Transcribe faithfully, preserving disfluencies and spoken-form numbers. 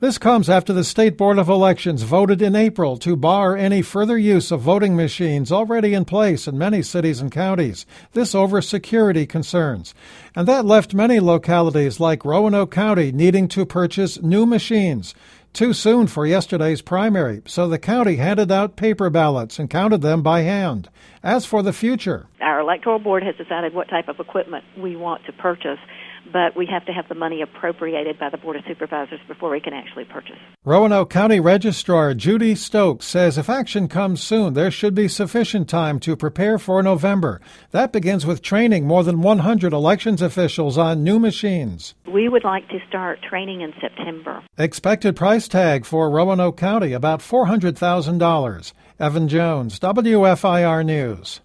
This comes after the State Board of Elections voted in April to bar any further use of voting machines already in place in many cities and counties, this over security concerns. And that left many localities like Roanoke County needing to purchase new machines. Too soon for yesterday's primary, so the county handed out paper ballots and counted them by hand. As for the future, our electoral board has decided what type of equipment we want to purchase, but we have to have the money appropriated by the Board of Supervisors before we can actually purchase. Roanoke County Registrar Judy Stokes says if action comes soon, there should be sufficient time to prepare for November. That begins with training more than one hundred elections officials on new machines. We would like to start training in September. Expected price tag for Roanoke County, about four hundred thousand dollars. Evan Jones, W F I R News.